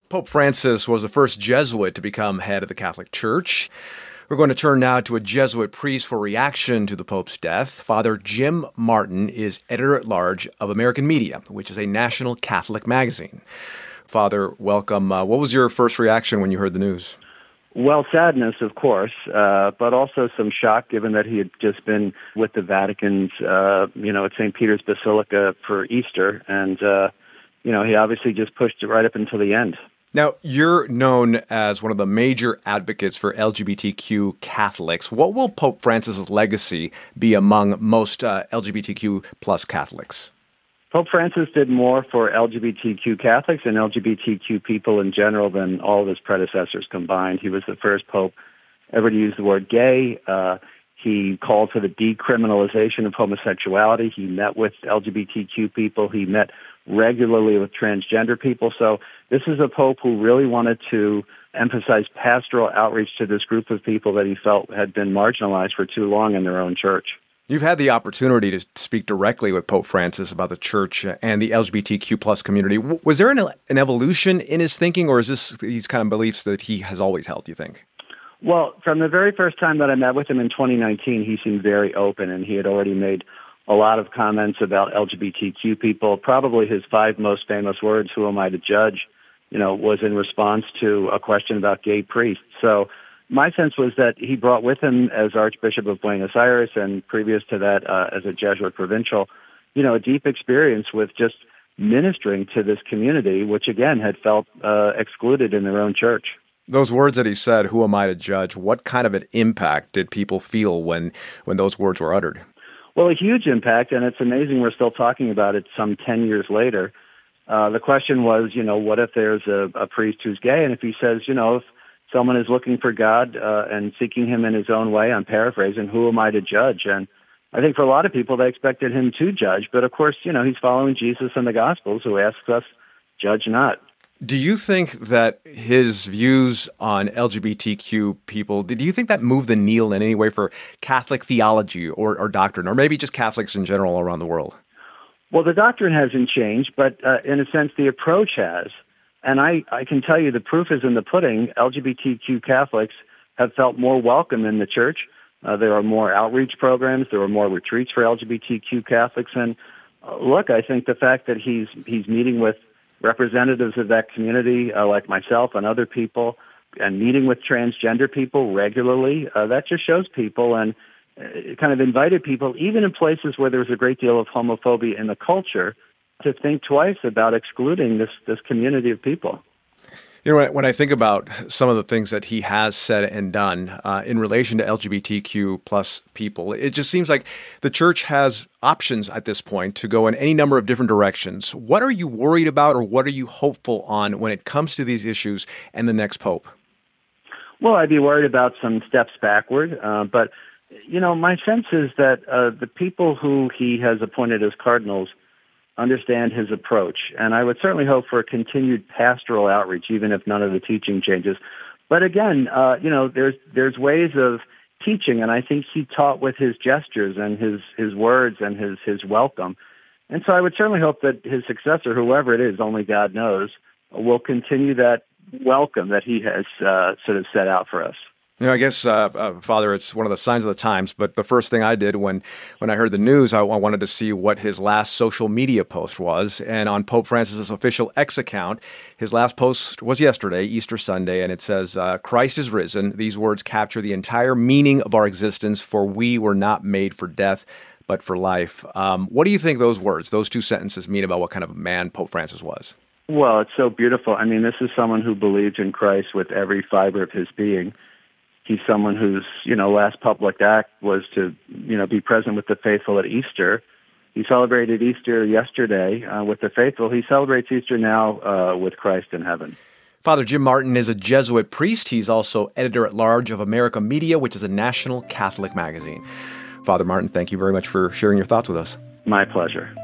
Pope Francis was the first Jesuit to become head of the Catholic Church. We're going to turn now to a Jesuit priest for reaction to the Pope's death. Father Jim Martin is editor-at-large of American Media, which is a national Catholic magazine. Father, welcome. What was your first reaction when you heard the news? Well, sadness, of course, but also some shock given that he had just been with the Vatican's, at St. Peter's Basilica for Easter. And, he obviously just pushed it right up until the end. Now, you're known as one of the major advocates for LGBTQ Catholics. What will Pope Francis's legacy be among most LGBTQ plus Catholics? Pope Francis did more for LGBTQ Catholics and LGBTQ people in general than all of his predecessors combined. He was the first pope ever to use the word gay. He called for the decriminalization of homosexuality. He met with LGBTQ people. He met regularly with transgender people. So this is a pope who really wanted to emphasize pastoral outreach to this group of people that he felt had been marginalized for too long in their own church. You've had the opportunity to speak directly with Pope Francis about the church and the LGBTQ plus community. Was there an evolution in his thinking, or is this these kind of beliefs that he has always held, do you think? Well, from the very first time that I met with him in 2019, he seemed very open, and he had already made a lot of comments about LGBTQ people. Probably his 5 most famous words, "Who am I to judge?" was in response to a question about gay priests. So my sense was that he brought with him as Archbishop of Buenos Aires and previous to that as a Jesuit provincial, a deep experience with just ministering to this community, which again had felt excluded in their own church. Those words that he said, "Who am I to judge?" What kind of an impact did people feel when those words were uttered? Well, a huge impact, and it's amazing we're still talking about it some 10 years later. The question was, what if there's a priest who's gay? And if he says, if someone is looking for God and seeking him in his own way, I'm paraphrasing, who am I to judge? And I think for a lot of people, they expected him to judge. But of course, he's following Jesus in the Gospels, who asks us, judge not. Do you think that his views on LGBTQ people, do you think that moved the needle in any way for Catholic theology or doctrine, or maybe just Catholics in general around the world? Well, the doctrine hasn't changed, but in a sense, the approach has. And I can tell you the proof is in the pudding. LGBTQ Catholics have felt more welcome in the church. There are more outreach programs. There are more retreats for LGBTQ Catholics. And look, I think the fact that he's meeting with representatives of that community like myself and other people and meeting with transgender people regularly, that just shows people and kind of invited people, even in places where there's a great deal of homophobia in the culture, to think twice about excluding this community of people. When I think about some of the things that he has said and done in relation to LGBTQ plus people, it just seems like the church has options at this point to go in any number of different directions. What are you worried about, or what are you hopeful on when it comes to these issues and the next pope? Well, I'd be worried about some steps backward, but my sense is that the people who he has appointed as cardinals understand his approach. And I would certainly hope for a continued pastoral outreach, even if none of the teaching changes. But again, there's ways of teaching, and I think he taught with his gestures and his words and his welcome. And so I would certainly hope that his successor, whoever it is, only God knows, will continue that welcome that he has sort of set out for us. I guess, Father, it's one of the signs of the times, but the first thing I did when I heard the news, I wanted to see what his last social media post was. And on Pope Francis's official X account, his last post was yesterday, Easter Sunday, and it says, "Christ is risen. These words capture the entire meaning of our existence, for we were not made for death, but for life." What do you think those words, those 2 sentences mean about what kind of man Pope Francis was? Well, it's so beautiful. I mean, this is someone who believes in Christ with every fiber of his being. He's someone whose, last public act was to, be present with the faithful at Easter. He celebrated Easter yesterday with the faithful. He celebrates Easter now with Christ in heaven. Father Jim Martin is a Jesuit priest. He's also editor-at-large of American Media, which is a national Catholic magazine. Father Martin, thank you very much for sharing your thoughts with us. My pleasure.